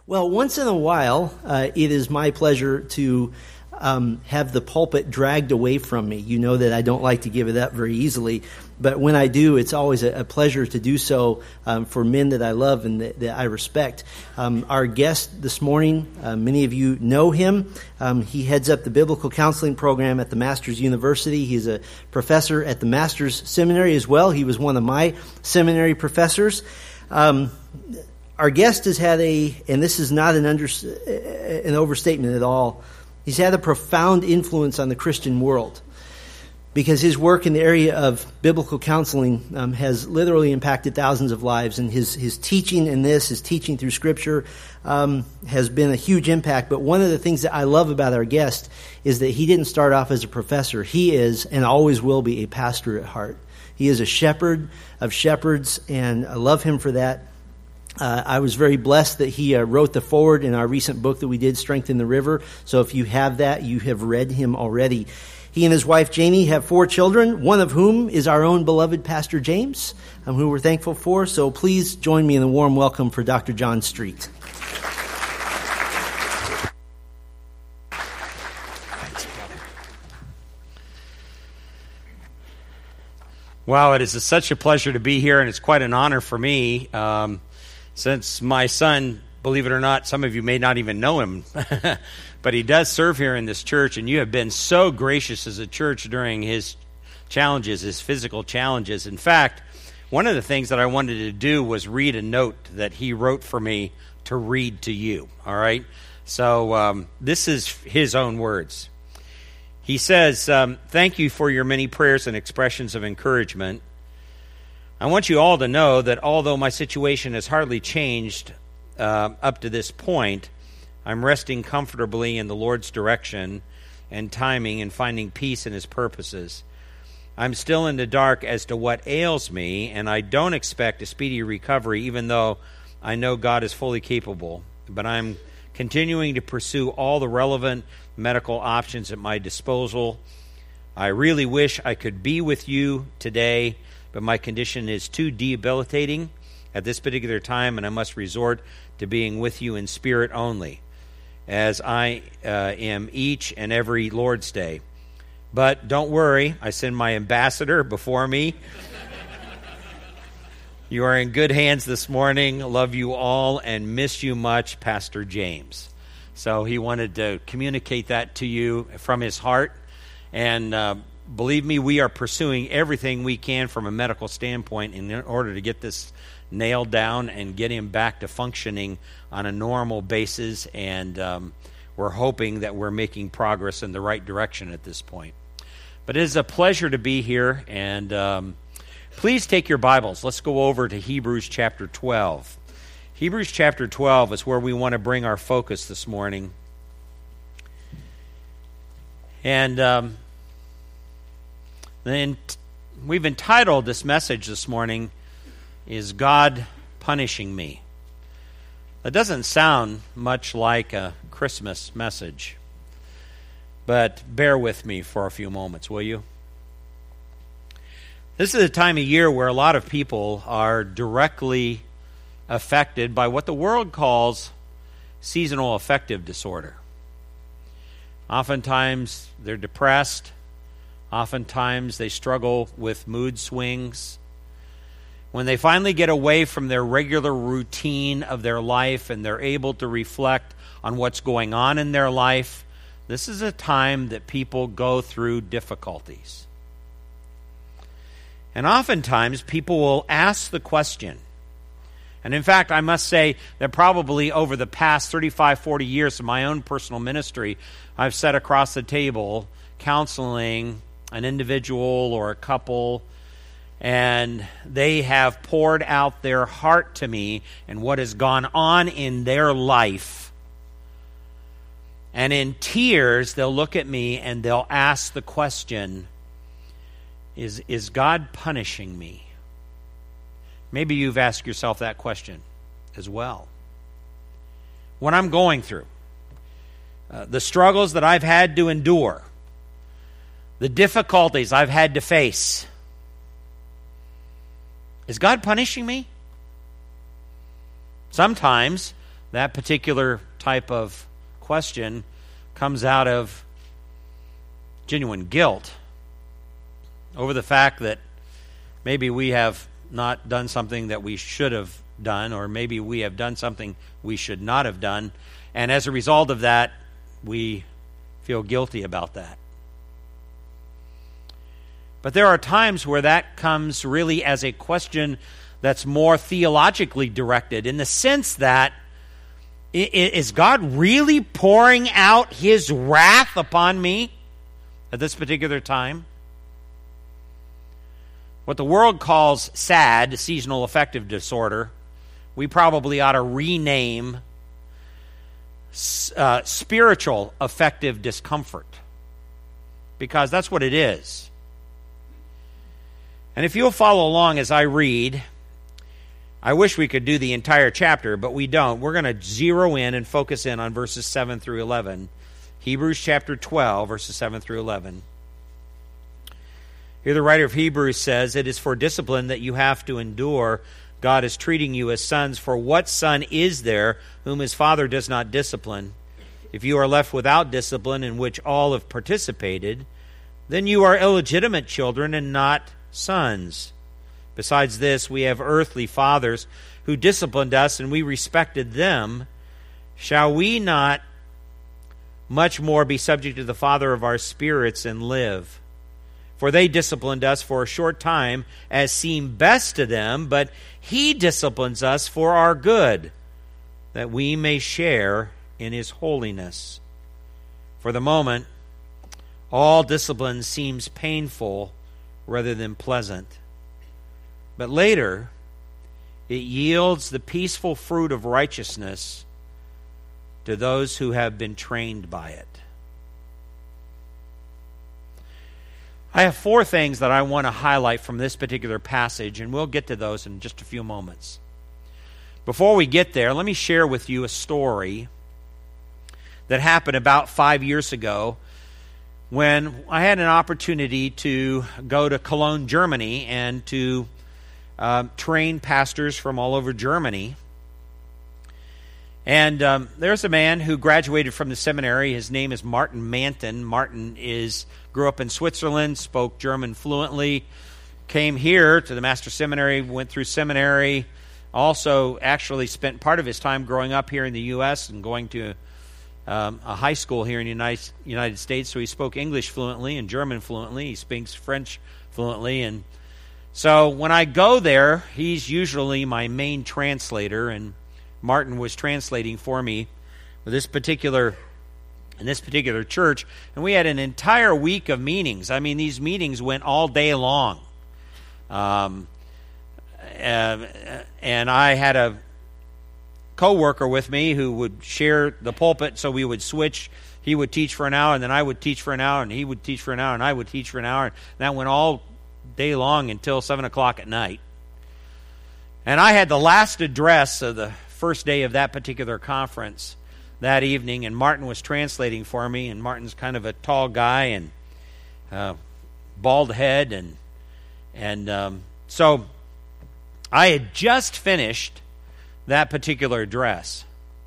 Well, once in a while, it is my pleasure to have the pulpit dragged away from me. You know that I don't like to give it up very easily, but when I do, it's always a pleasure to do so for men that I love and that I respect. Our guest this morning, many of you know him. He heads up the Biblical Counseling Program at the Masters University. He's a professor at the Masters Seminary as well. He was one of my seminary professors. Our guest has had and this is not an overstatement at all, he's had a profound influence on the Christian world because his work in the area of biblical counseling has literally impacted thousands of lives, and his teaching in this, his teaching through Scripture, has been a huge impact. But one of the things that I love about our guest is that he didn't start off as a professor. He is, and always will be, a pastor at heart. He is a shepherd of shepherds, and I love him for that. I was very blessed that he wrote the foreword in our recent book that we did, Strengthen the River. So if you have that, you have read him already. He and his wife, Jamie, have 4 children, one of whom is our own beloved Pastor James, who we're thankful for. So please join me in a warm welcome for Dr. John Street. Wow, it is such a pleasure to be here, and it's quite an honor for me. Since my son, believe it or not, some of you may not even know him, but he does serve here in this church, and you have been so gracious as a church during his challenges, his physical challenges. In fact, one of the things that I wanted to do was read a note that he wrote for me to read to you, all right? So this is his own words. He says, thank you for your many prayers and expressions of encouragement. I want you all to know that although my situation has hardly changed up to this point, I'm resting comfortably in the Lord's direction and timing and finding peace in His purposes. I'm still in the dark as to what ails me, and I don't expect a speedy recovery, even though I know God is fully capable. But I'm continuing to pursue all the relevant medical options at my disposal. I really wish I could be with you today, but my condition is too debilitating at this particular time, and I must resort to being with you in spirit only, as I am each and every Lord's Day. But don't worry, I send my ambassador before me. You are in good hands this morning. Love you all and miss you much, Pastor James. So he wanted to communicate that to you from his heart. And believe me, we are pursuing everything we can from a medical standpoint in order to get this nailed down and get him back to functioning on a normal basis. And we're hoping that we're making progress in the right direction at this point. But it is a pleasure to be here. And please take your Bibles. Let's go over to Hebrews chapter 12. Hebrews chapter 12 is where we want to bring our focus this morning. And then we've entitled this message this morning, Is God Punishing Me? That doesn't sound much like a Christmas message, but bear with me for a few moments, will you? This is a time of year where a lot of people are directly affected by what the world calls seasonal affective disorder. Oftentimes they're depressed. Oftentimes they struggle with mood swings. When they finally get away from their regular routine of their life and they're able to reflect on what's going on in their life, this is a time that people go through difficulties. And oftentimes people will ask the question, and in fact, I must say that probably over the past 35, 40 years of my own personal ministry, I've sat across the table counseling an individual or a couple, and they have poured out their heart to me and what has gone on in their life. And in tears, they'll look at me and they'll ask the question, is God punishing me? Maybe you've asked yourself that question as well. What I'm going through, the struggles that I've had to endure, the difficulties I've had to face, is God punishing me? Sometimes that particular type of question comes out of genuine guilt over the fact that maybe we have not done something that we should have done, or maybe we have done something we should not have done, and as a result of that, we feel guilty about that. But there are times where that comes really as a question that's more theologically directed, in the sense that, is God really pouring out His wrath upon me at this particular time? What the world calls SAD, seasonal affective disorder, we probably ought to rename spiritual affective discomfort, because that's what it is. And if you'll follow along as I read, I wish we could do the entire chapter, but we don't. We're going to zero in and focus in on verses 7 through 11. Hebrews chapter 12, verses 7 through 11. Here the writer of Hebrews says, "It is for discipline that you have to endure. God is treating you as sons. For what son is there whom his father does not discipline? If you are left without discipline, in which all have participated, then you are illegitimate children and not sons. Besides this, we have earthly fathers who disciplined us, and we respected them. Shall we not much more be subject to the Father of our spirits and live? For they disciplined us for a short time, as seemed best to them, but He disciplines us for our good, that we may share in His holiness. For the moment, all discipline seems painful rather than pleasant. But later, it yields the peaceful fruit of righteousness to those who have been trained by it." I have 4 things that I want to highlight from this particular passage, and we'll get to those in just a few moments. Before we get there, let me share with you a story that happened about 5 years ago when I had an opportunity to go to Cologne, Germany, and to train pastors from all over Germany. And there's a man who graduated from the seminary. His name is Martin Manton. Martin grew up in Switzerland, spoke German fluently, came here to the Master Seminary, went through seminary, also actually spent part of his time growing up here in the U.S. and going to a high school here in the United States, so he spoke English fluently and German fluently. He speaks French fluently, and so when I go there, he's usually my main translator, and Martin was translating for me in this particular church, and we had an entire week of meetings. I mean, these meetings went all day long, and I had a co-worker with me who would share the pulpit, so we would switch. He would teach for an hour, and then I would teach for an hour, and he would teach for an hour, and I would teach for an hour, and that went all day long until 7 o'clock at night. And I had the last address of the first day of that particular conference that evening, and Martin was translating for me, and Martin's kind of a tall guy and bald head, and so I had just finished that particular address,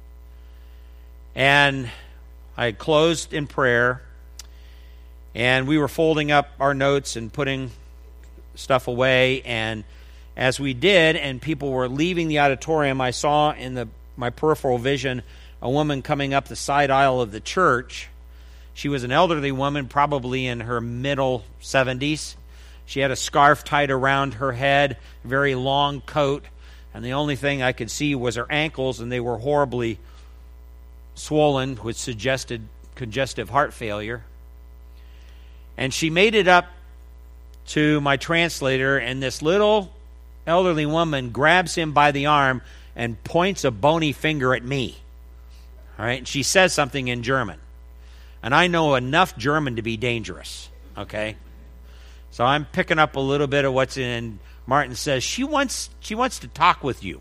and I had closed in prayer, and we were folding up our notes and putting stuff away, and as we did, and people were leaving the auditorium, I saw in my peripheral vision a woman coming up the side aisle of the church. She was an elderly woman, probably in her middle 70s. She had a scarf tied around her head, a very long coat, and the only thing I could see was her ankles, and they were horribly swollen, which suggested congestive heart failure. And she made it up to my translator, and this little elderly woman grabs him by the arm and points a bony finger at me. All right, and she says something in German. And I know enough German to be dangerous, okay? So I'm picking up a little bit of what's in. Martin says, she wants to talk with you.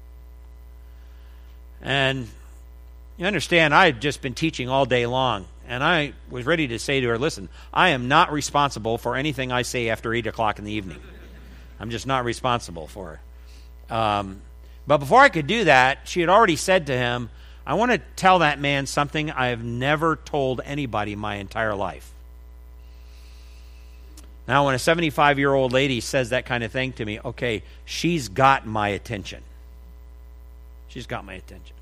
And you understand, I had just been teaching all day long, and I was ready to say to her, listen, I am not responsible for anything I say after 8 o'clock in the evening. I'm just not responsible for it. But before I could do that, she had already said to him, I want to tell that man something I have never told anybody my entire life. Now, when a 75-year-old lady says that kind of thing to me, okay, she's got my attention. She's got my attention.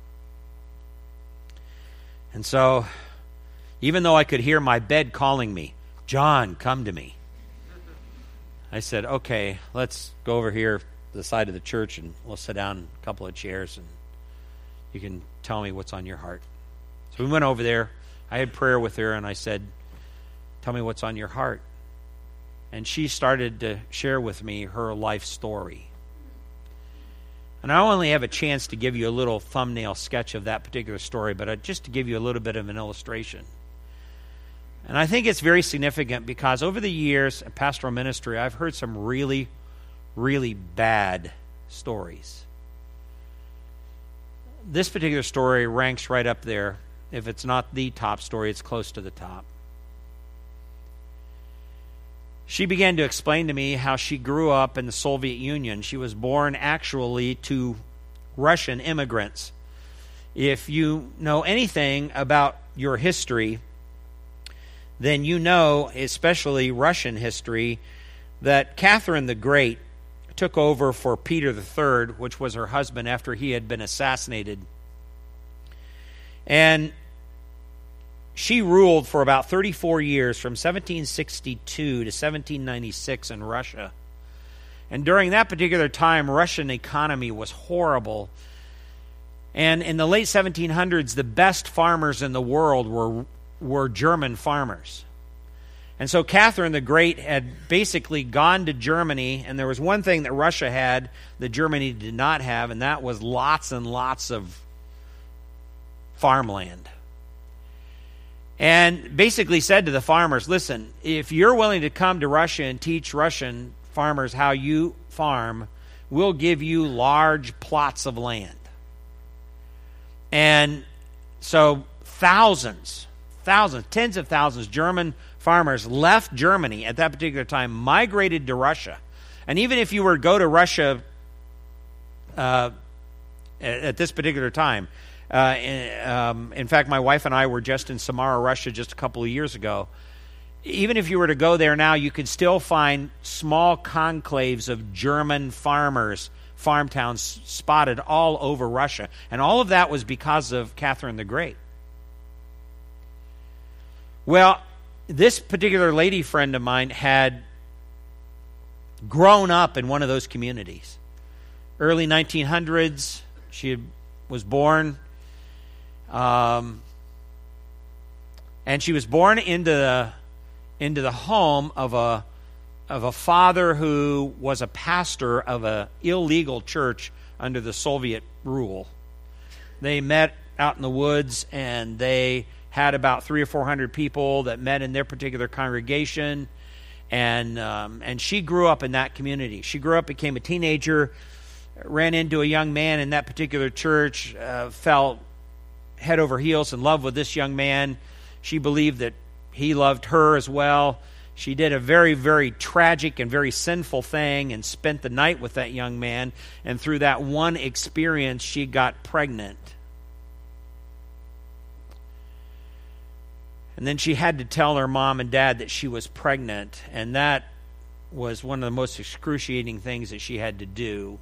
And so, even though I could hear my bed calling me, John, come to me, I said, okay, let's go over here to the side of the church and we'll sit down in a couple of chairs and you can tell me what's on your heart. So we went over there. I had prayer with her and I said, tell me what's on your heart. And she started to share with me her life story. And I only have a chance to give you a little thumbnail sketch of that particular story, but just to give you a little bit of an illustration. And I think it's very significant because over the years of pastoral ministry, I've heard some really, really bad stories. This particular story ranks right up there. If it's not the top story, it's close to the top. She began to explain to me how she grew up in the Soviet Union. She was born actually to Russian immigrants. If you know anything about your history, then you know, especially Russian history, that Catherine the Great took over for Peter III, which was her husband after he had been assassinated. And she ruled for about 34 years, from 1762 to 1796 in Russia. And during that particular time, Russian economy was horrible. And in the late 1700s, the best farmers in the world were German farmers. And so Catherine the Great had basically gone to Germany, and there was one thing that Russia had that Germany did not have, and that was lots and lots of farmland. And basically said to the farmers, listen, if you're willing to come to Russia and teach Russian farmers how you farm, we'll give you large plots of land. And so thousands, tens of thousands, German farmers left Germany at that particular time, migrated to Russia. And even if you were to go to Russia at this particular time, in fact, my wife and I were just in Samara, Russia just a couple of years ago. Even if you were to go there now, you could still find small conclaves of German farmers, farm towns spotted all over Russia. And all of that was because of Catherine the Great. Well, this particular lady friend of mine had grown up in one of those communities. Early 1900s, she was born. And she was born into the home of a father who was a pastor of an illegal church under the Soviet rule. They met out in the woods, and they had about 300 or 400 people that met in their particular congregation, and she grew up in that community. She grew up, became a teenager, ran into a young man in that particular church, fell head over heels in love with this young man. She believed that he loved her as well. She did a very, very tragic and very sinful thing and spent the night with that young man. And through that one experience, she got pregnant. And then she had to tell her mom and dad that she was pregnant. And that was one of the most excruciating things that she had to do.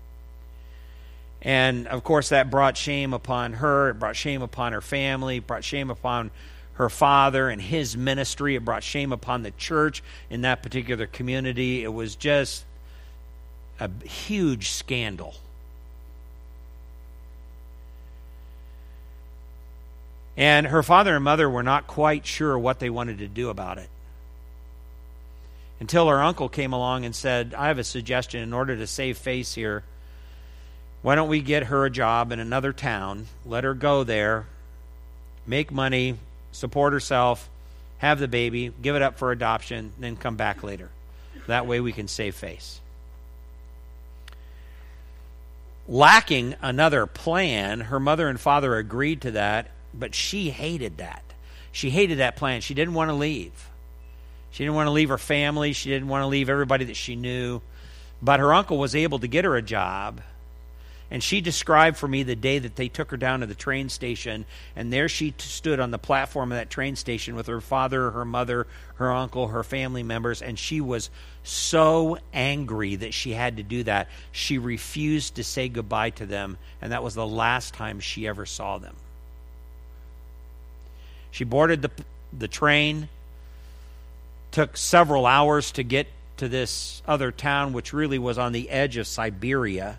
And, of course, that brought shame upon her. It brought shame upon her family. It brought shame upon her father and his ministry. It brought shame upon the church in that particular community. It was just a huge scandal. And her father and mother were not quite sure what they wanted to do about it, until her uncle came along and said, I have a suggestion in order to save face here. Why don't we get her a job in another town, let her go there, make money, support herself, have the baby, give it up for adoption, then come back later. That way we can save face. Lacking another plan, her mother and father agreed to that, but she hated that. She hated that plan. She didn't want to leave. She didn't want to leave her family. She didn't want to leave everybody that she knew. But her uncle was able to get her a job. And she described for me the day that they took her down to the train station, and there she stood on the platform of that train station with her father, her mother, her uncle, her family members, and she was so angry that she had to do that. She refused to say goodbye to them, and that was the last time she ever saw them. She boarded the train, took several hours to get to this other town, which really was on the edge of Siberia.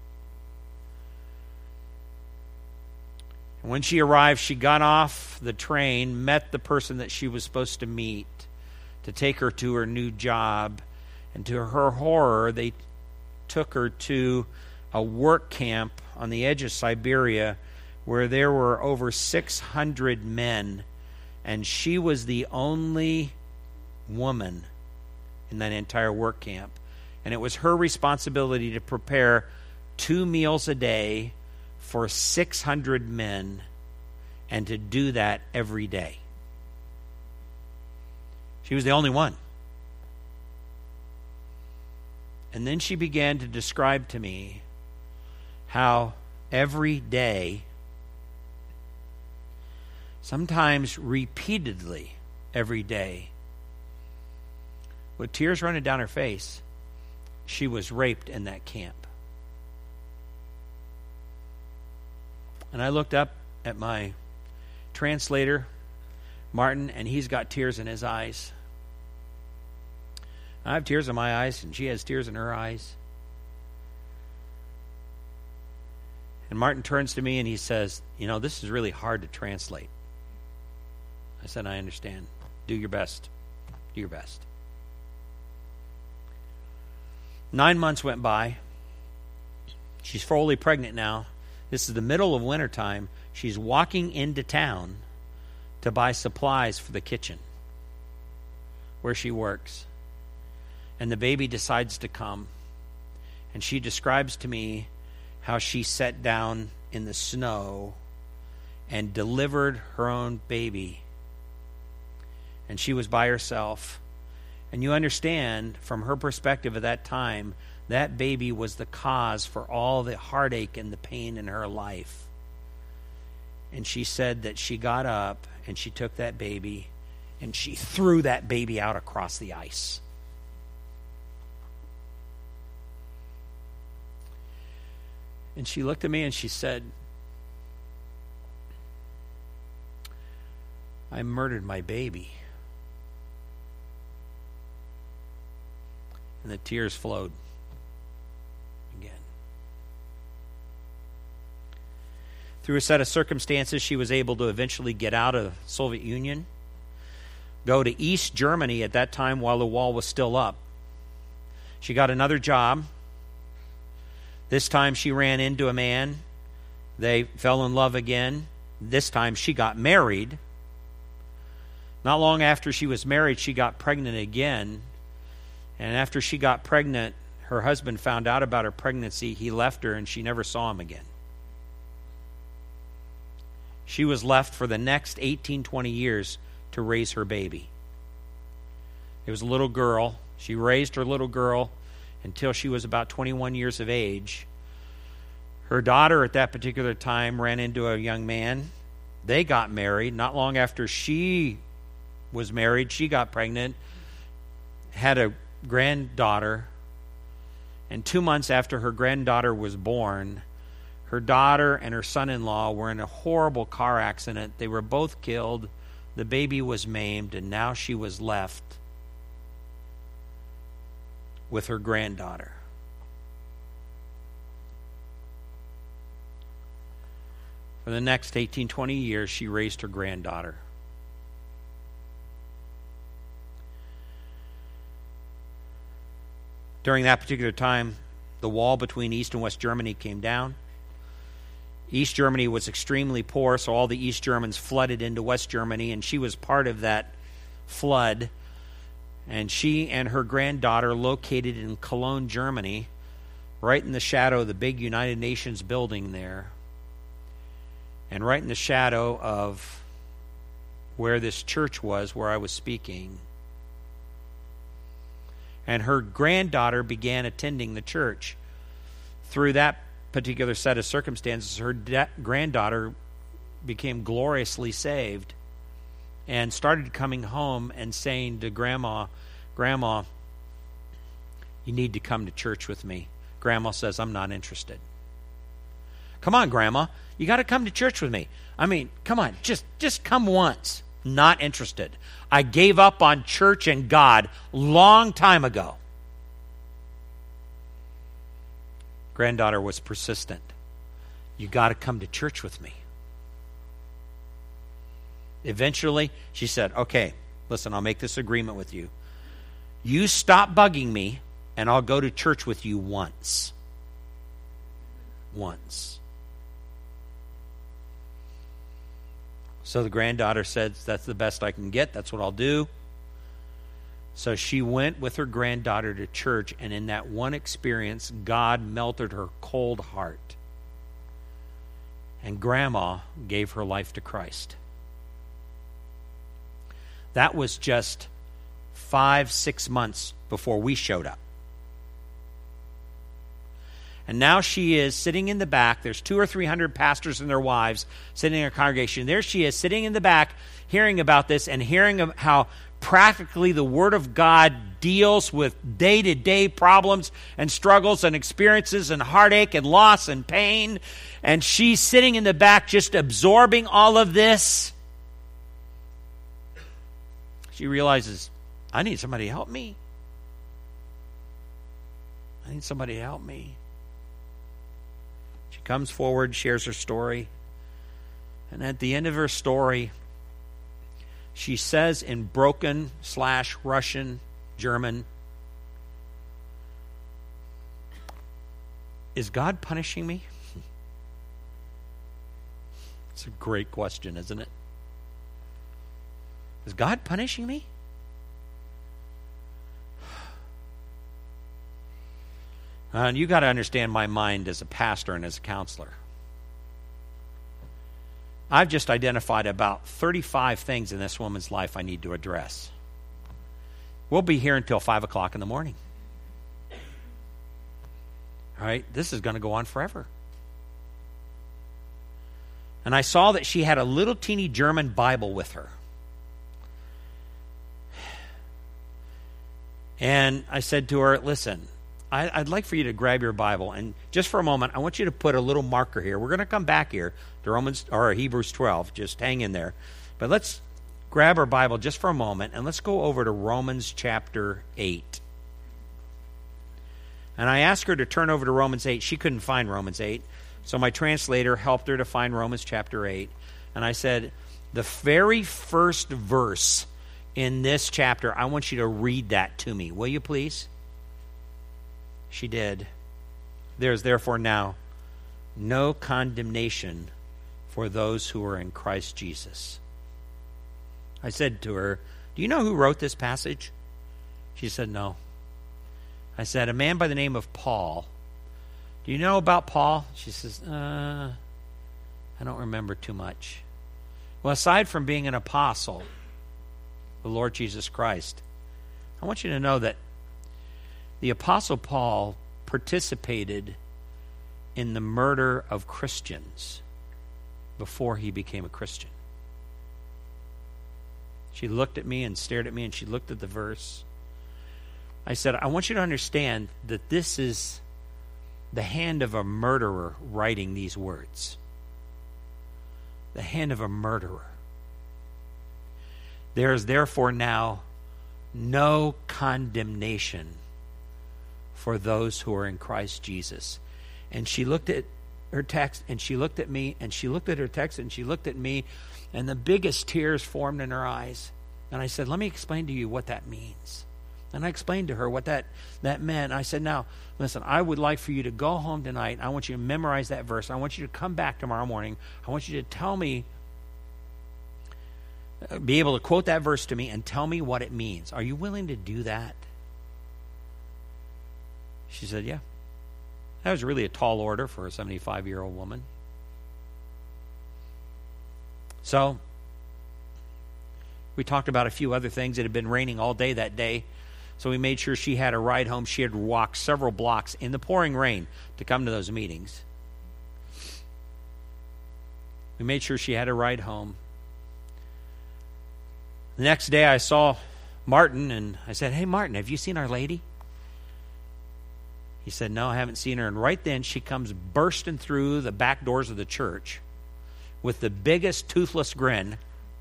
And when she arrived, she got off the train, met the person that she was supposed to meet to take her to her new job. And to her horror, they took her to a work camp on the edge of Siberia where there were over 600 men, and she was the only woman in that entire work camp. And it was her responsibility to prepare 2 meals a day for 600 men, and to do that every day. She was the only one. And then she began to describe to me how every day, sometimes repeatedly every day, with tears running down her face, she was raped in that camp. And I looked up at my translator, Martin, and he's got tears in his eyes. I have tears in my eyes, and she has tears in her eyes. And Martin turns to me and he says, this is really hard to translate. I said, I understand. Do your best. Do your best. 9 months went by. She's fully pregnant now. This is the middle of wintertime. She's walking into town to buy supplies for the kitchen where she works. And the baby decides to come. And she describes to me how she sat down in the snow and delivered her own baby. And she was by herself. And you understand, from her perspective at that time, that baby was the cause for all the heartache and the pain in her life. And she said that she got up and she took that baby and she threw that baby out across the ice. And she looked at me and she said, I murdered my baby. And the tears flowed again. Through a set of circumstances, she was able to eventually get out of the Soviet Union, go to East Germany at that time while the wall was still up. She got another job. This time she ran into a man. They fell in love again. This time she got married. Not long after she was married, she got pregnant again. And after she got pregnant, her husband found out about her pregnancy. He left her and she never saw him again. She was left for the next 18, 20 years to raise her baby. It was a little girl. She raised her little girl until she was about 21 years of age. Her daughter at that particular time ran into a young man. They got married. Not long after she was married, she got pregnant, had a granddaughter, and 2 months after her granddaughter was born, her daughter and her son-in-law were in a horrible car accident. They were both killed. The baby was maimed, and now she was left with her granddaughter. For the next 18, 20 years, she raised her granddaughter. During that particular time, the wall between East and West Germany came down. East Germany was extremely poor, so all the East Germans flooded into West Germany, and she was part of that flood. And she and her granddaughter located in Cologne, Germany, right in the shadow of the big United Nations building there, and right in the shadow of where this church was, where I was speaking. And her granddaughter began attending the church. Through that particular set of circumstances, her granddaughter became gloriously saved and started coming home and saying to Grandma, "Grandma, you need to come to church with me." Grandma says, "I'm not interested." "Come on, Grandma, you got to come to church with me. I mean, come on, just come once." "Not interested. I gave up on church and God long time ago." Granddaughter was persistent. "You got to come to church with me." Eventually, she said, "Okay, listen, I'll make this agreement with you. You stop bugging me, and I'll go to church with you once." Once. So the granddaughter said, "That's the best I can get. That's what I'll do." So she went with her granddaughter to church, and in that one experience, God melted her cold heart. And Grandma gave her life to Christ. That was just 5-6 months before we showed up. And now she is sitting in the back. There's 200 or 300 pastors and their wives sitting in a congregation. There she is sitting in the back, hearing about this and hearing of how practically the Word of God deals with day-to-day problems and struggles and experiences and heartache and loss and pain. And she's sitting in the back just absorbing all of this. She realizes, I need somebody to help me. I need somebody to help me. She comes forward, shares her story. And at the end of her story, she says in broken / Russian, German, "Is God punishing me?" It's a great question, isn't it? Is God punishing me? And you got to understand my mind as a pastor and as a counselor. I've just identified about 35 things in this woman's life I need to address. We'll be here until 5 o'clock in the morning. All right, this is going to go on forever. And I saw that she had a little teeny German Bible with her. And I said to her, "Listen, I'd like for you to grab your Bible, and just for a moment, I want you to put a little marker here. We're going to come back here to Hebrews 12. Just hang in there. But let's grab our Bible just for a moment, and let's go over to Romans chapter 8. And I asked her to turn over to Romans 8. She couldn't find Romans 8, so my translator helped her to find Romans chapter 8. And I said, the very first verse in this chapter, I want you to read that to me. Will you please? She did. There is therefore now no condemnation for those who are in Christ Jesus. I said to her, "Do you know who wrote this passage?" She said, "No." I said, "A man by the name of Paul. Do you know about Paul?" She says, I don't remember too much." Well, aside from being an apostle, the Lord Jesus Christ, I want you to know that the Apostle Paul participated in the murder of Christians before he became a Christian. She looked at me and stared at me, and she looked at the verse. I said, "I want you to understand that this is the hand of a murderer writing these words. The hand of a murderer. There is therefore now no condemnation for those who are in Christ Jesus." And she looked at her text, and she looked at me, and she looked at her text, and she looked at me, and the biggest tears formed in her eyes. And I said, "Let me explain to you what that means." And I explained to her what that meant. I said, "Now, listen, I would like for you to go home tonight. I want you to memorize that verse. I want you to come back tomorrow morning. I want you to tell me, be able to quote that verse to me and tell me what it means. Are you willing to do that?" She said, "Yeah." That was really a tall order for a 75-year-old woman. So, we talked about a few other things. It had been raining all day that day, so we made sure she had a ride home. She had walked several blocks in the pouring rain to come to those meetings. We made sure she had a ride home. The next day I saw Martin, and I said, "Hey, Martin, have you seen Our Lady?" He said, "No, I haven't seen her." And right then she comes bursting through the back doors of the church with the biggest toothless grin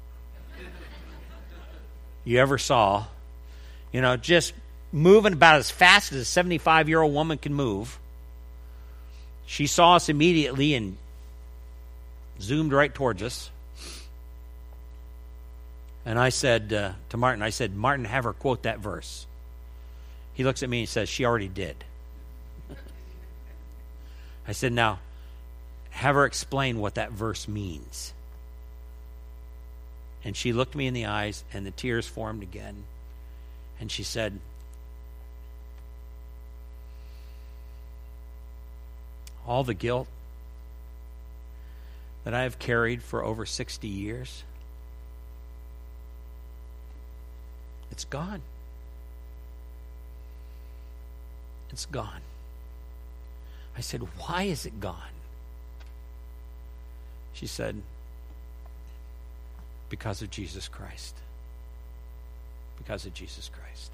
you ever saw. You know, just moving about as fast as a 75-year-old woman can move. She saw us immediately and zoomed right towards us. And I said to Martin, "Martin, have her quote that verse." He looks at me and says, "She already did." I said, "Now, have her explain what that verse means." And she looked me in the eyes, and the tears formed again. And she said, "All the guilt that I have carried for over 60 years, it's gone. It's gone." I said, "Why is it gone?" She said, "Because of Jesus Christ. Because of Jesus Christ."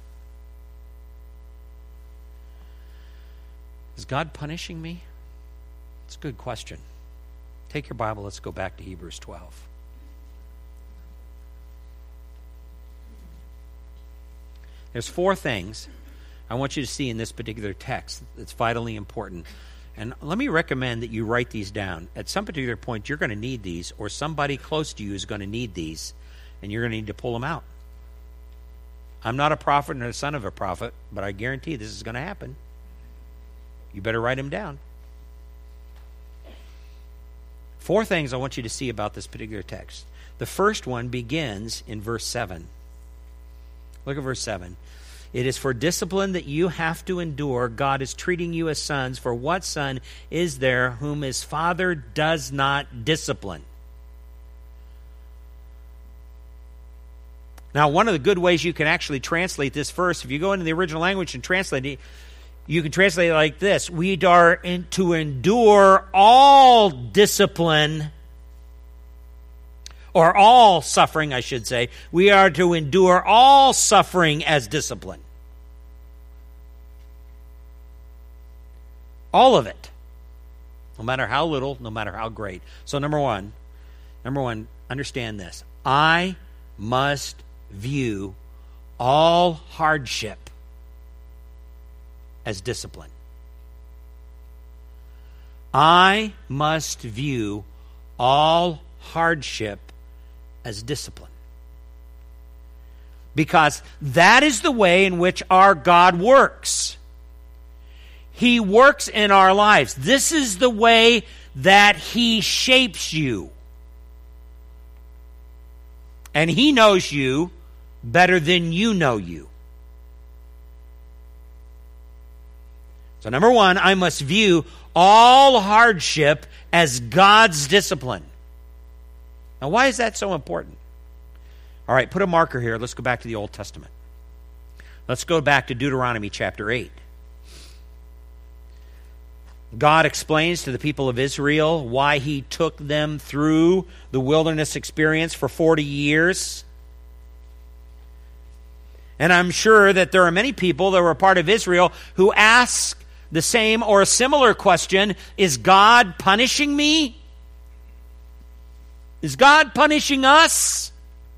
Is God punishing me? It's a good question. Take your Bible, let's go back to Hebrews 12. There's 4 things I want you to see in this particular text that's vitally important. And let me recommend that you write these down. At some particular point, you're going to need these, or somebody close to you is going to need these, and you're going to need to pull them out. I'm not a prophet nor the son of a prophet, but I guarantee this is going to happen. You better write them down. 4 things I want you to see about this particular text. The first one begins in verse 7. Look at verse 7. "It is for discipline that you have to endure. God is treating you as sons. For what son is there whom his father does not discipline?" Now, one of the good ways you can actually translate this verse, if you go into the original language and translate it, you can translate it like this: "We are to endure all discipline," or all suffering, I should say. We are to endure all suffering as discipline. All of it. No matter how little, no matter how great. So number one, understand this. I must view all hardship as discipline. I must view all hardship as discipline. Because that is the way in which our God works. He works in our lives. This is the way that He shapes you. And He knows you better than you know you. So number one, I must view all hardship as God's discipline. Now, why is that so important? All right, put a marker here. Let's go back to the Old Testament. Let's go back to Deuteronomy chapter 8. God explains to the people of Israel why He took them through the wilderness experience for 40 years. And I'm sure that there are many people that were a part of Israel who ask the same or a similar question: is God punishing me? Is God punishing us?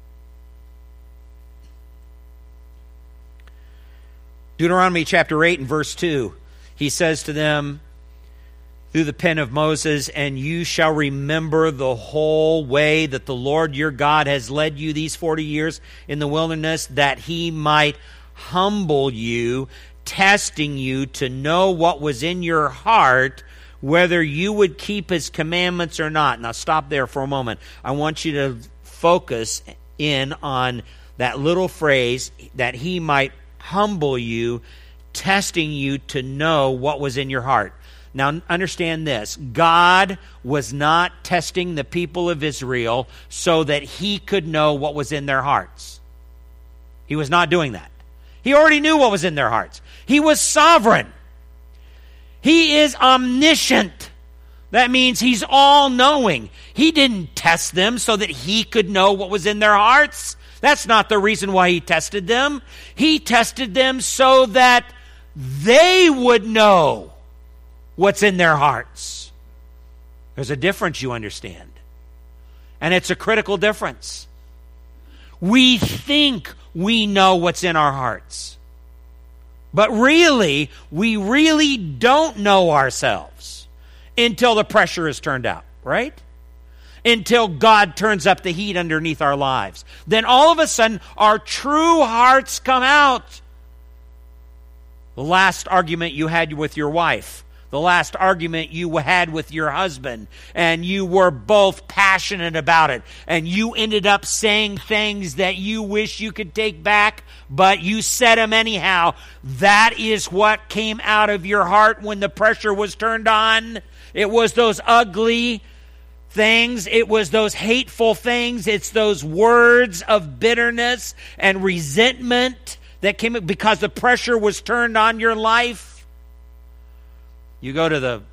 Deuteronomy chapter 8 and verse 2, He says to them through the pen of Moses, "And you shall remember the whole way that the Lord your God has led you these 40 years in the wilderness, that He might humble you, testing you to know what was in your heart, whether you would keep His commandments or not." Now stop there for a moment. I want you to focus in on that little phrase, that He might humble you, testing you to know what was in your heart. Now understand this. God was not testing the people of Israel so that He could know what was in their hearts. He was not doing that. He already knew what was in their hearts. He was sovereign. He is omniscient. That means he's all-knowing. He didn't test them so that he could know what was in their hearts. That's not the reason why he tested them. He tested them so that they would know what's in their hearts. There's a difference, you understand. And it's a critical difference. We think we know what's in our hearts. But really, we really don't know ourselves until the pressure is turned out, right? Until God turns up the heat underneath our lives. Then all of a sudden, our true hearts come out. The last argument you had with your wife, the last argument you had with your husband, and you were both passionate about it, and you ended up saying things that you wish you could take back, but you said them anyhow. That is what came out of your heart when the pressure was turned on. It was those ugly things. It was those hateful things. It's those words of bitterness and resentment that came because the pressure was turned on your life. You go to the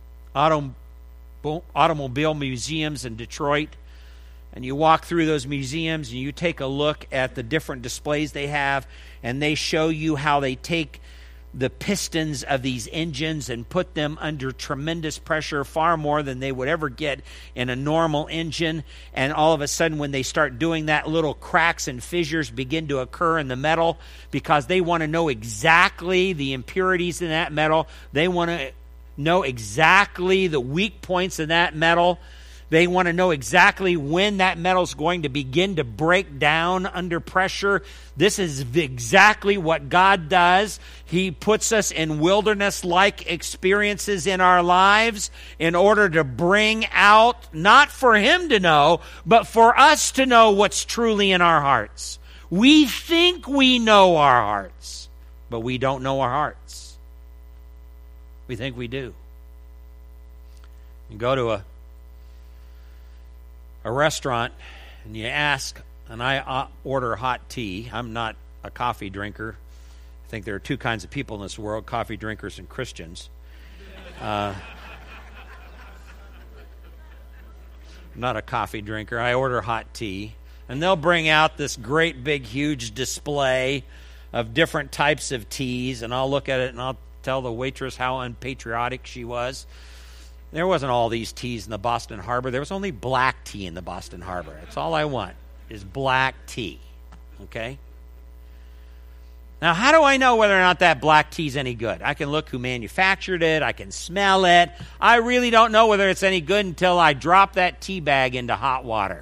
automobile museums in Detroit, and you walk through those museums, and you take a look at the different displays they have, and they show you how they take the pistons of these engines and put them under tremendous pressure, far more than they would ever get in a normal engine. And all of a sudden, when they start doing that, little cracks and fissures begin to occur in the metal because they want to know exactly the impurities in that metal. They want to know exactly the weak points in that metal. They want to know exactly when that metal is going to begin to break down under pressure. This is exactly what God does. He puts us in wilderness-like experiences in our lives in order to bring out, not for Him to know, but for us to know what's truly in our hearts. We think we know our hearts, but we don't know our hearts. We think we do. You go to a restaurant and you ask, and I order hot tea. I'm not a coffee drinker. I think there are two kinds of people in this world, coffee drinkers and Christians. I'm not a coffee drinker. I order hot tea. And they'll bring out this great big huge display of different types of teas, and I'll look at it and I'll tell the waitress how unpatriotic she was. There wasn't all these teas in the Boston Harbor. There was only black tea in the Boston Harbor. That's all I want is black tea. Okay? Now, how do I know whether or not that black tea is any good? I can look who manufactured it. I can smell it. I really don't know whether it's any good until I drop that tea bag into hot water.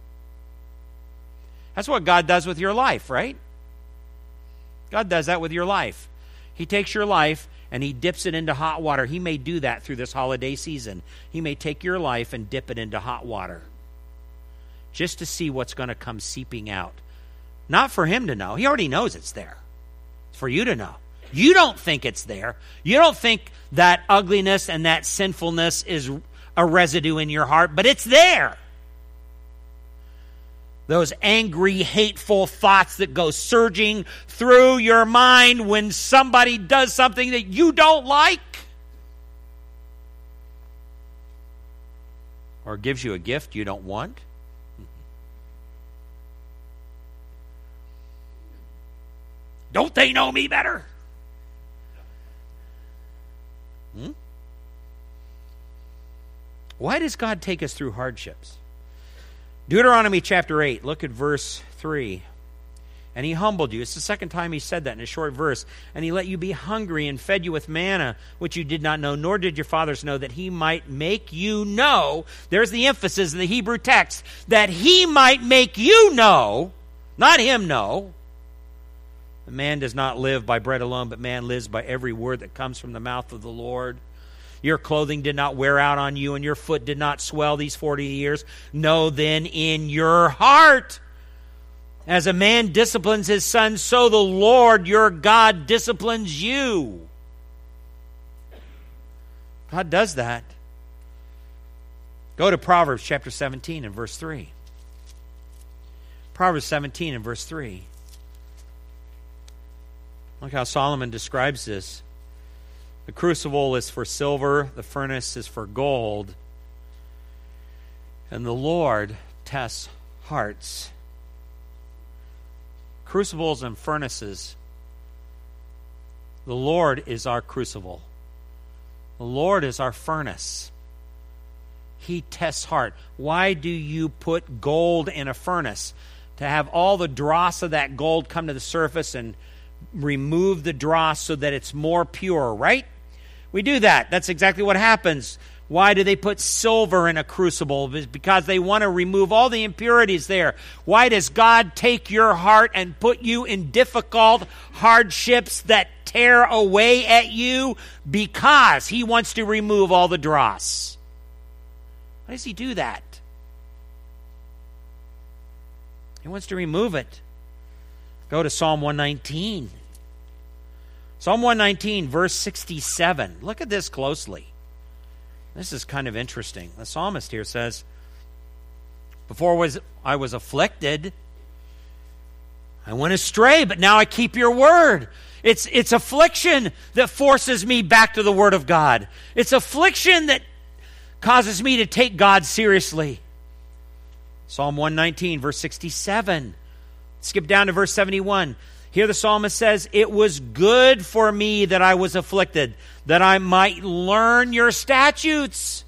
That's what God does with your life, right? God does that with your life. He takes your life and He dips it into hot water. He may do that through this holiday season. He may take your life and dip it into hot water just to see what's going to come seeping out. Not for Him to know. He already knows it's there. It's for you to know. You don't think it's there. You don't think that ugliness and that sinfulness is a residue in your heart, but it's there. Those angry, hateful thoughts that go surging through your mind when somebody does something that you don't like. Or gives you a gift you don't want. Don't they know me better? Why does God take us through hardships? Deuteronomy chapter 8, look at verse 3. And He humbled you. It's the second time He said that in a short verse. And He let you be hungry and fed you with manna, which you did not know, nor did your fathers know, that He might make you know. There's the emphasis in the Hebrew text. That He might make you know, not Him know. The man does not live by bread alone, but man lives by every word that comes from the mouth of the Lord. Your clothing did not wear out on you, and your foot did not swell these 40 years. Know then in your heart, as a man disciplines his son, so the Lord your God disciplines you. God does that. Go to Proverbs chapter 17 and verse 3. Proverbs 17 and verse 3. Look how Solomon describes this. The crucible is for silver, the furnace is for gold. And the Lord tests hearts. Crucibles and furnaces. The Lord is our crucible. The Lord is our furnace. He tests heart. Why do you put gold in a furnace? To have all the dross of that gold come to the surface and remove the dross so that it's more pure, right? We do that. That's exactly what happens. Why do they put silver in a crucible? It's because they want to remove all the impurities there. Why does God take your heart and put you in difficult hardships that tear away at you? Because He wants to remove all the dross. Why does He do that? He wants to remove it. Go to Psalm 119. Psalm 119, verse 67. Look at this closely. This is kind of interesting. The psalmist here says, before I was afflicted, I went astray, but now I keep your word. It's affliction that forces me back to the word of God. It's affliction that causes me to take God seriously. Psalm 119, verse 67. Skip down to verse 71. Here the psalmist says, it was good for me that I was afflicted, that I might learn your statutes.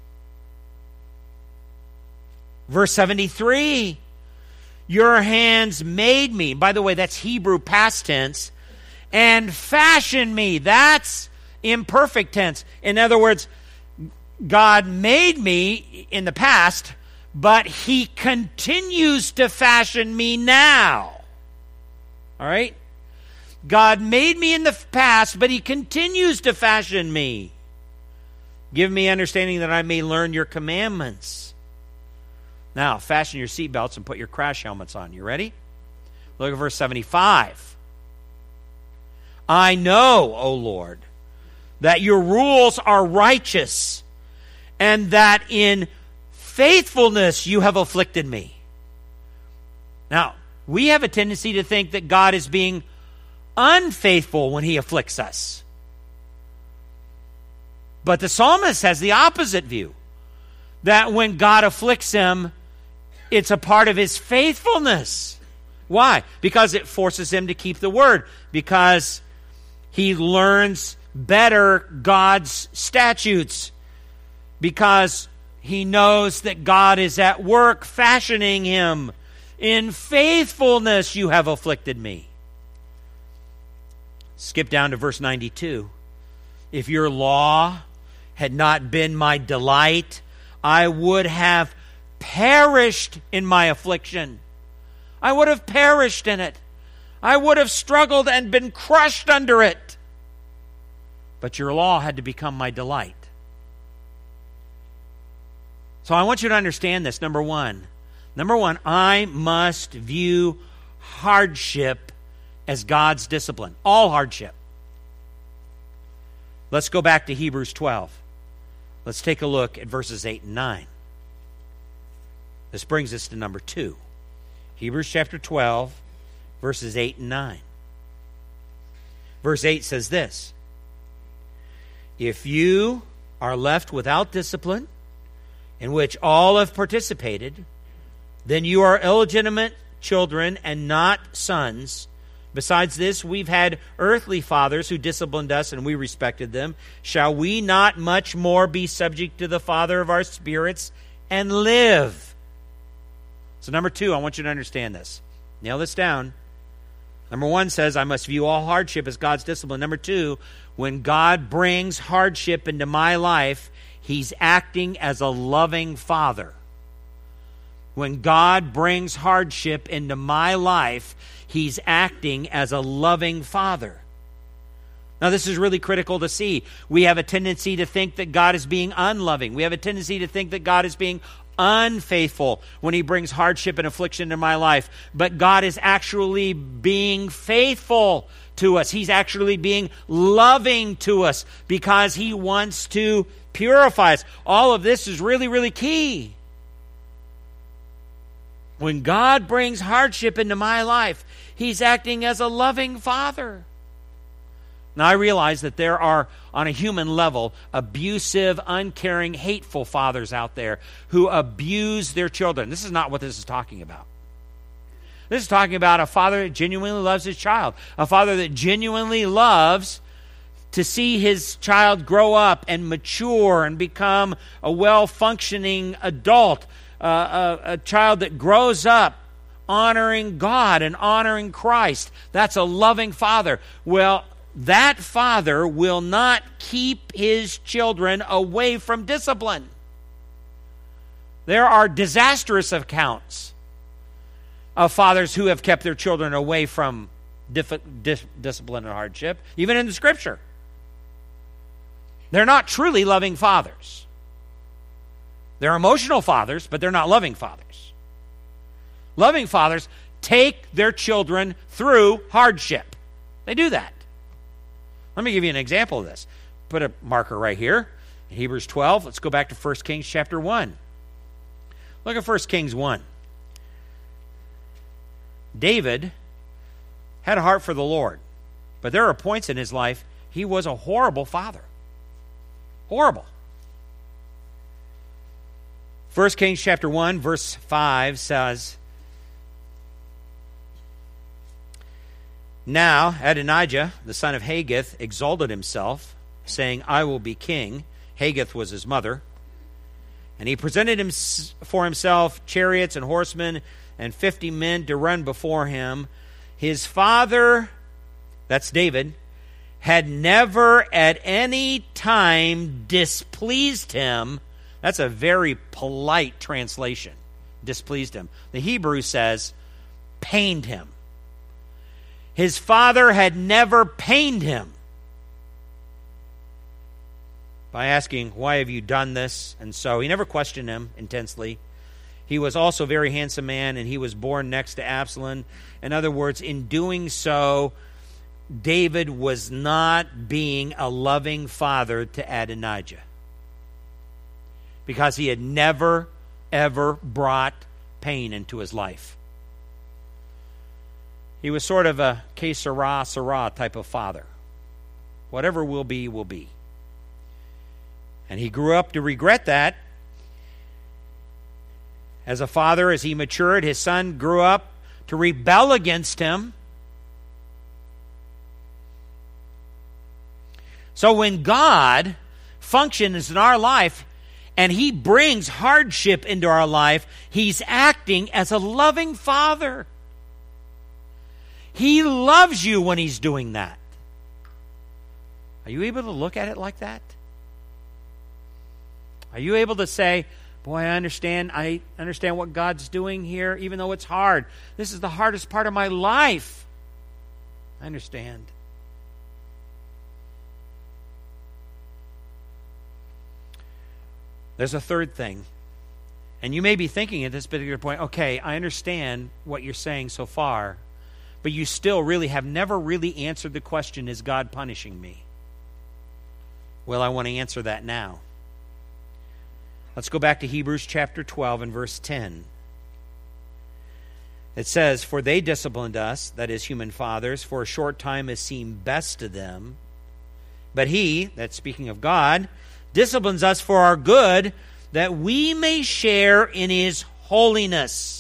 Verse 73, your hands made me. By the way, that's Hebrew past tense. And fashioned me. That's imperfect tense. In other words, God made me in the past, but He continues to fashion me now. All right? God made me in the past, but He continues to fashion me. Give me understanding that I may learn your commandments. Now, fasten your seatbelts and put your crash helmets on. You ready? Look at verse 75. I know, O Lord, that your rules are righteous, and that in faithfulness you have afflicted me. Now, we have a tendency to think that God is being unfaithful when He afflicts us. But the psalmist has the opposite view. That when God afflicts him, it's a part of His faithfulness. Why? Because it forces him to keep the word. Because he learns better God's statutes. Because he knows that God is at work fashioning him. In faithfulness you have afflicted me. Skip down to verse 92. If your law had not been my delight, I would have perished in my affliction. I would have perished in it. I would have struggled and been crushed under it. But your law had to become my delight. So I want you to understand this. Number one, I must view hardship as God's discipline. All hardship. Let's go back to Hebrews 12. Let's take a look at verses 8 and 9. This brings us to number 2. Hebrews chapter 12, verses 8 and 9. Verse 8 says this: if you are left without discipline, in which all have participated, then you are illegitimate children and not sons. Besides this, we've had earthly fathers who disciplined us, and we respected them. Shall we not much more be subject to the Father of our spirits and live? So number 2, I want you to understand this. Nail this down. Number 1 says, I must view all hardship as God's discipline. Number 2, when God brings hardship into my life, He's acting as a loving Father. When God brings hardship into my life, He's acting as a loving Father. Now, this is really critical to see. We have a tendency to think that God is being unloving. We have a tendency to think that God is being unfaithful when He brings hardship and affliction in my life. But God is actually being faithful to us. He's actually being loving to us because He wants to purify us. All of this is really, really key. When God brings hardship into my life, He's acting as a loving Father. Now, I realize that there are, on a human level, abusive, uncaring, hateful fathers out there who abuse their children. This is not what this is talking about. This is talking about a father that genuinely loves his child, a father that genuinely loves to see his child grow up and mature and become a well-functioning adult, a child that grows up honoring God and honoring Christ. That's a loving father. Well, that father will not keep his children away from discipline. There are disastrous accounts of fathers who have kept their children away from discipline and hardship, even in the Scripture. They're not truly loving fathers. They're emotional fathers, but they're not loving fathers. Loving fathers take their children through hardship. They do that. Let me give you an example of this. Put a marker right here. In Hebrews 12, let's go back to 1 Kings chapter 1. Look at 1 Kings 1. David had a heart for the Lord, but there are points in his life he was a horrible father. Horrible. 1 Kings chapter 1, verse 5 says, Now Adonijah, the son of Haggith, exalted himself, saying, I will be king. Haggith was his mother. And he presented him for himself chariots and horsemen and 50 men to run before him. His father, that's David, had never at any time displeased him. That's a very polite translation. Displeased him. The Hebrew says, pained him. His father had never pained him by asking, why have you done this? And so he never questioned him intensely. He was also a very handsome man, and he was born next to Absalom. In other words, in doing so, David was not being a loving father to Adonijah, because he had never, ever brought pain into his life. He was sort of a que sera, sera type of father. Whatever will be, will be. And he grew up to regret that. As a father, as he matured, his son grew up to rebel against him. So when God functions in our life and he brings hardship into our life, he's acting as a loving father. He loves you when he's doing that. Are you able to look at it like that? Are you able to say, boy, I understand what God's doing here, even though it's hard. This is the hardest part of my life. I understand. There's a third thing. And you may be thinking at this particular point, okay, I understand what you're saying so far, but you still really have never really answered the question, is God punishing me? Well, I want to answer that now. Let's go back to Hebrews chapter 12 and verse 10. It says, For they disciplined us, that is, human fathers, for a short time as seemed best to them. But he, that's speaking of God, disciplines us for our good, that we may share in his holiness.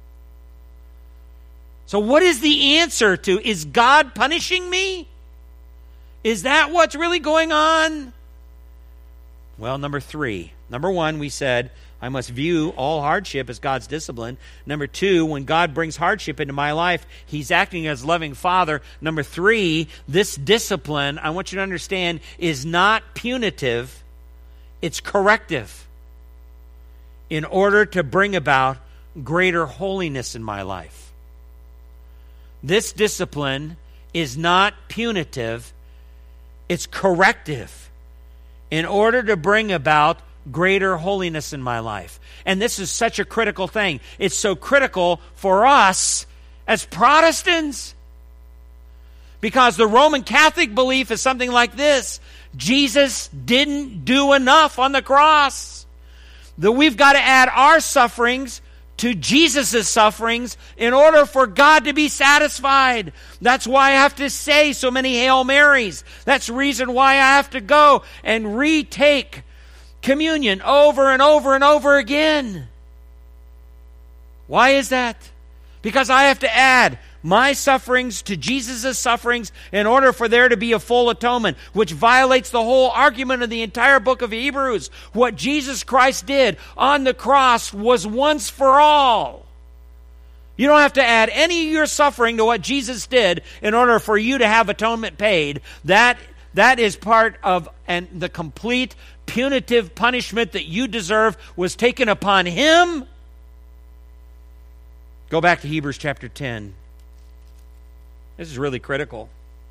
So what is the answer to, is God punishing me? Is that what's really going on? Well, number 3. Number 1, we said, I must view all hardship as God's discipline. Number 2, when God brings hardship into my life, he's acting as loving father. Number 3, this discipline, I want you to understand, is not punitive. It's corrective in order to bring about greater holiness in my life. This discipline is not punitive. It's corrective in order to bring about greater holiness in my life. And this is such a critical thing. It's so critical for us as Protestants, because the Roman Catholic belief is something like this: Jesus didn't do enough on the cross, that we've got to add our sufferings to Jesus' sufferings in order for God to be satisfied. That's why I have to say so many Hail Marys. That's the reason why I have to go and retake communion over and over and over again. Why is that? Because I have to add my sufferings to Jesus' sufferings in order for there to be a full atonement, which violates the whole argument of the entire book of Hebrews. What Jesus Christ did on the cross was once for all. You don't have to add any of your suffering to what Jesus did in order for you to have atonement paid. That is part of the complete punitive punishment that you deserve was taken upon Him. Go back to Hebrews chapter 10. This is really critical.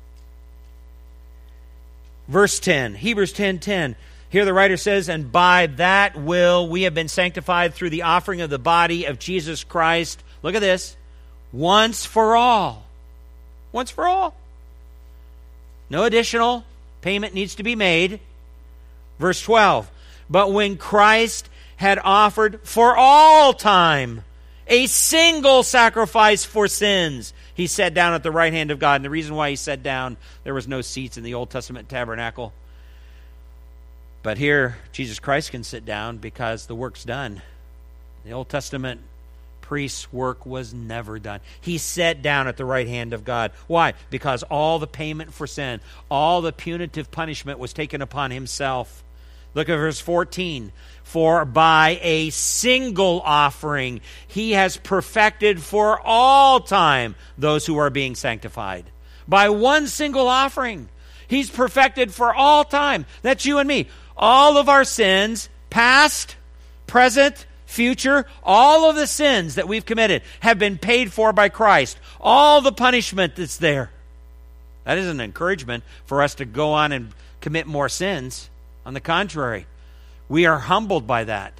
Verse 10, Hebrews 10:10. Here the writer says, "And by that will we have been sanctified through the offering of the body of Jesus Christ." Look at this. Once for all. Once for all. No additional payment needs to be made. Verse 12. "But when Christ had offered for all time a single sacrifice for sins, He sat down at the right hand of God." And the reason why He sat down, there was no seats in the Old Testament tabernacle. But here, Jesus Christ can sit down because the work's done. The Old Testament priest's work was never done. He sat down at the right hand of God. Why? Because all the payment for sin, all the punitive punishment was taken upon Himself. Look at verse 14. "For by a single offering He has perfected for all time those who are being sanctified." By one single offering, He's perfected for all time. That's you and me. All of our sins, past, present, future, all of the sins that we've committed have been paid for by Christ. All the punishment that's there. That isn't an encouragement for us to go on and commit more sins. On the contrary, we are humbled by that.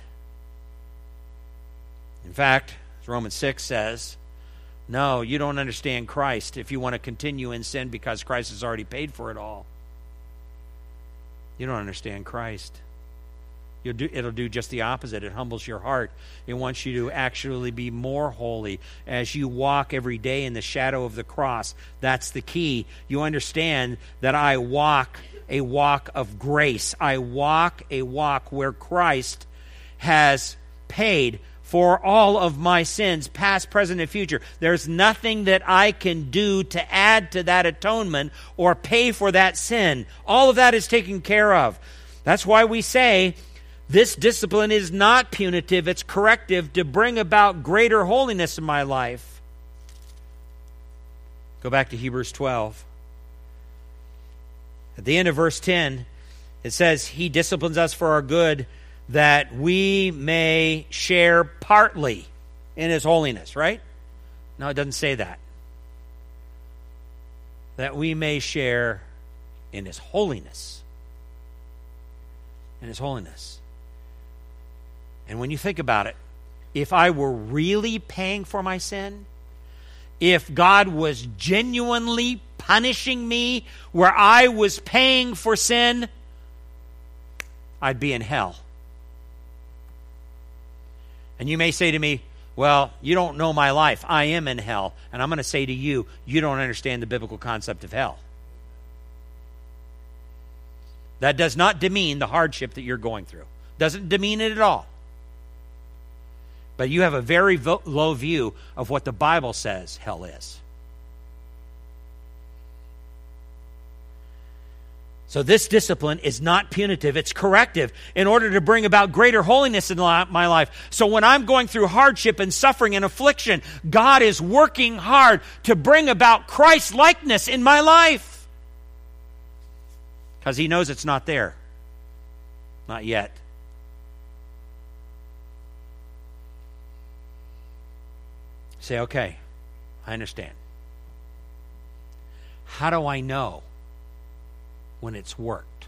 In fact, as Romans 6 says, no, you don't understand Christ if you want to continue in sin because Christ has already paid for it all. You don't understand Christ. It'll do just the opposite. It humbles your heart. It wants you to actually be more holy as you walk every day in the shadow of the cross. That's the key. You understand that I walk a walk of grace. I walk a walk where Christ has paid for all of my sins, past, present, and future. There's nothing that I can do to add to that atonement or pay for that sin. All of that is taken care of. That's why we say this discipline is not punitive, it's corrective to bring about greater holiness in my life. Go back to Hebrews 12. At the end of verse 10, it says, He disciplines us for our good, that we may share partly in His holiness, right? No, it doesn't say that. That we may share in His holiness. In His holiness. And when you think about it, if I were really paying for my sin, if God was genuinely punishing me where I was paying for sin, I'd be in hell. And you may say to me, well, you don't know my life. I am in hell. And I'm going to say to you, you don't understand the biblical concept of hell. That does not demean the hardship that you're going through. Doesn't demean it at all. But you have a very low view of what the Bible says hell is. So this discipline is not punitive, it's corrective in order to bring about greater holiness in my life. So when I'm going through hardship and suffering and affliction, God is working hard to bring about Christ-likeness in my life. Because He knows it's not there. Not yet. Say, okay, I understand. How do I know when it's worked?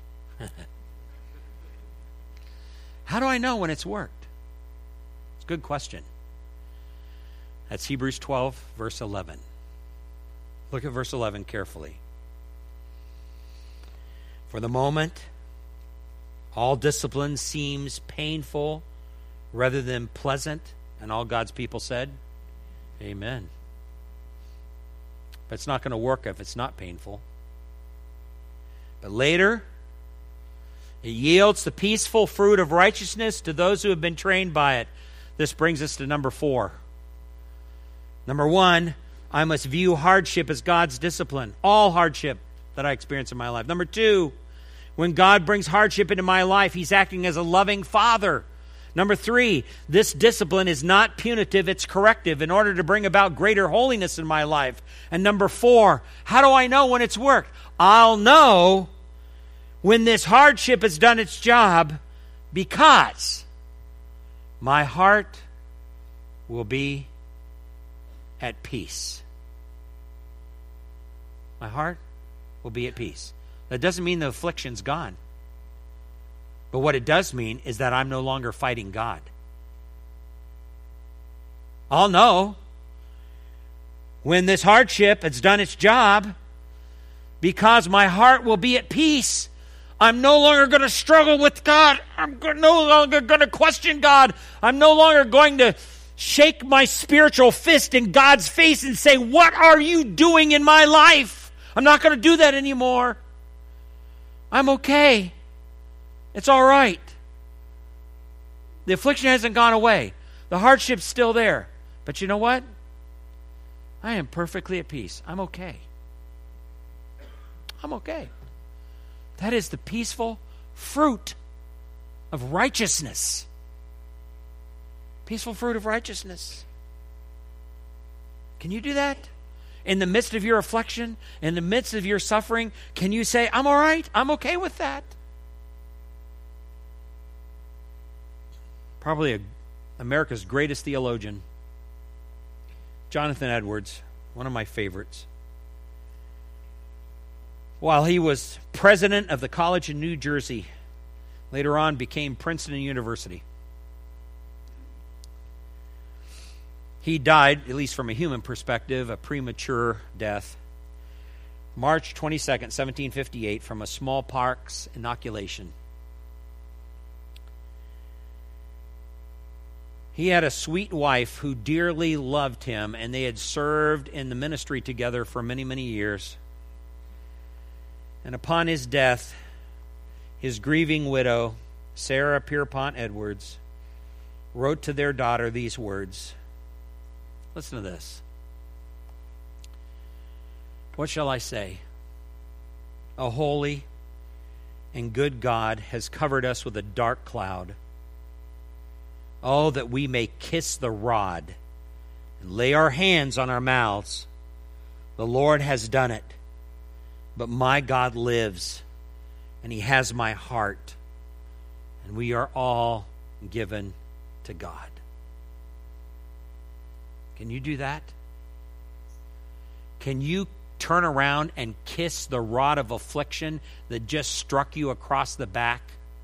How do I know when it's worked? It's a good question. That's Hebrews 12, verse 11. Look at verse 11 carefully. For the moment, all discipline seems painful rather than pleasant. And all God's people said, amen. But it's not going to work if it's not painful. But later, it yields the peaceful fruit of righteousness to those who have been trained by it. This brings us to number 4. Number 1, I must view hardship as God's discipline. All hardship that I experience in my life. Number 2, when God brings hardship into my life, He's acting as a loving Father. Number 3, this discipline is not punitive, it's corrective in order to bring about greater holiness in my life. And number 4, how do I know when it's worked? I'll know when this hardship has done its job because my heart will be at peace. My heart will be at peace. That doesn't mean the affliction's gone. But what it does mean is that I'm no longer fighting God. I'll know when this hardship has done its job because my heart will be at peace. I'm no longer going to struggle with God. I'm no longer going to question God. I'm no longer going to shake my spiritual fist in God's face and say, what are you doing in my life? I'm not going to do that anymore. I'm okay. It's all right. The affliction hasn't gone away. The hardship's still there. But you know what? I am perfectly at peace. I'm okay. I'm okay. That is the peaceful fruit of righteousness. Peaceful fruit of righteousness. Can you do that? In the midst of your affliction, in the midst of your suffering, can you say, I'm all right, I'm okay with that? Probably America's greatest theologian, Jonathan Edwards, one of my favorites. While he was president of the College in New Jersey, later on became Princeton University. He died, at least from a human perspective, a premature death, March 22nd, 1758, from a smallpox inoculation. He had a sweet wife who dearly loved him, and they had served in the ministry together for many, many years. And upon his death, his grieving widow, Sarah Pierpont Edwards, wrote to their daughter these words. Listen to this. What shall I say? A holy and good God has covered us with a dark cloud. Oh, that we may kiss the rod and lay our hands on our mouths. The Lord has done it. But my God lives, and He has my heart, and we are all given to God. Can you do that? Can you turn around and kiss the rod of affliction that just struck you across the back?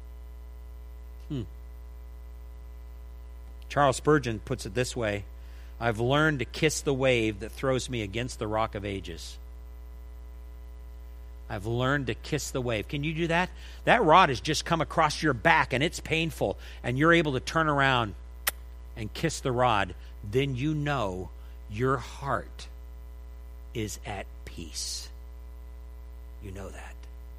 Charles Spurgeon puts it this way: I've learned to kiss the wave that throws me against the rock of ages. I've learned to kiss the wave. Can you do that? That rod has just come across your back and it's painful, and you're able to turn around and kiss the rod. Then you know your heart is at peace. You know that.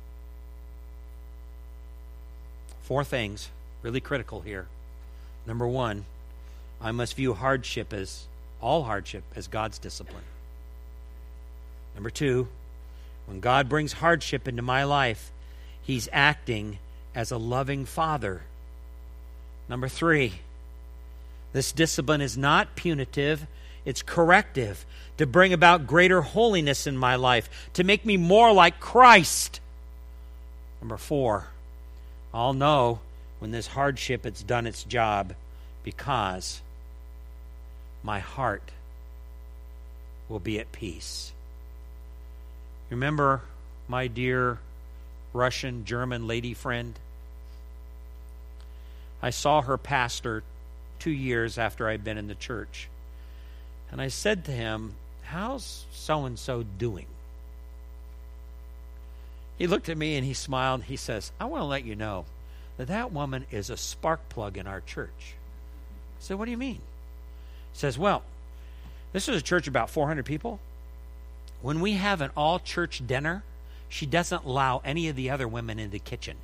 4 things, really critical here. Number 1, I must view all hardship as God's discipline. Number 2, when God brings hardship into my life, He's acting as a loving Father. Number 3, this discipline is not punitive, it's corrective to bring about greater holiness in my life, to make me more like Christ. Number 4, I'll know when this hardship has done its job because my heart will be at peace. Remember my dear Russian German lady friend? I saw her pastor 2 years after I'd been in the church. And I said to him, how's so-and-so doing? He looked at me and he smiled. He says, I want to let you know that woman is a spark plug in our church. I said, what do you mean? says, well, this is a church of about 400 people. When we have an all-church dinner, she doesn't allow any of the other women in the kitchen.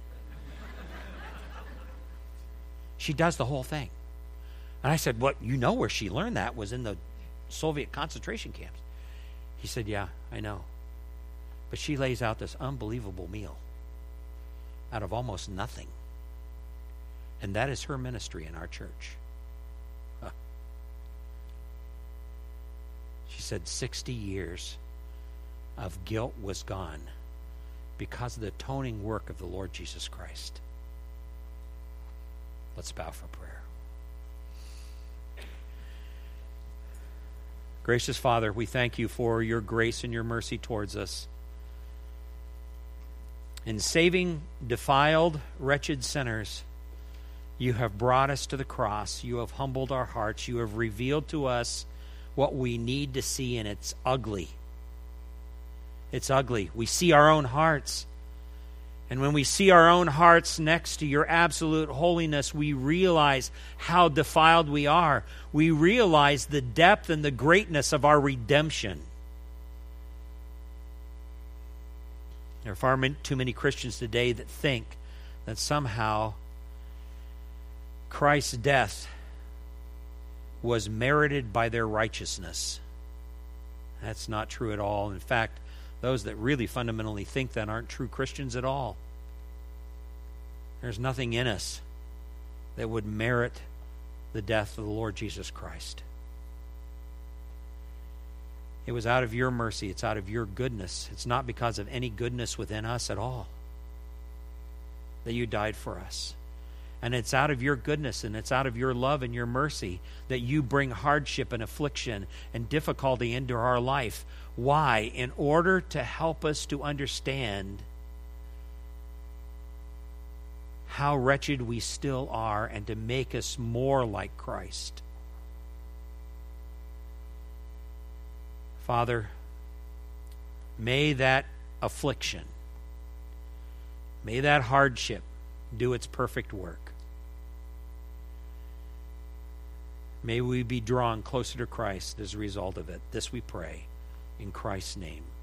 She does the whole thing. And I said, what, you know where she learned that was in the Soviet concentration camps. He said, yeah, I know. But she lays out this unbelievable meal out of almost nothing. And that is her ministry in our church. Huh. She said 60 years of guilt was gone because of the atoning work of the Lord Jesus Christ. Let's bow for prayer. Gracious Father, we thank you for your grace and your mercy towards us. In saving defiled, wretched sinners, you have brought us to the cross. You have humbled our hearts. You have revealed to us what we need to see, and it's ugly. It's ugly. We see our own hearts. And when we see our own hearts next to your absolute holiness, we realize how defiled we are. We realize the depth and the greatness of our redemption. There are far too many Christians today that think that somehow Christ's death was merited by their righteousness. That's not true at all. In fact, those that really fundamentally think that aren't true Christians at all. There's nothing in us that would merit the death of the Lord Jesus Christ. It was out of your mercy. It's out of your goodness. It's not because of any goodness within us at all that you died for us. And it's out of your goodness and it's out of your love and your mercy that you bring hardship and affliction and difficulty into our life. Why? In order to help us to understand how wretched we still are and to make us more like Christ. Father, may that affliction, may that hardship do its perfect work. May we be drawn closer to Christ as a result of it. This we pray in Christ's name.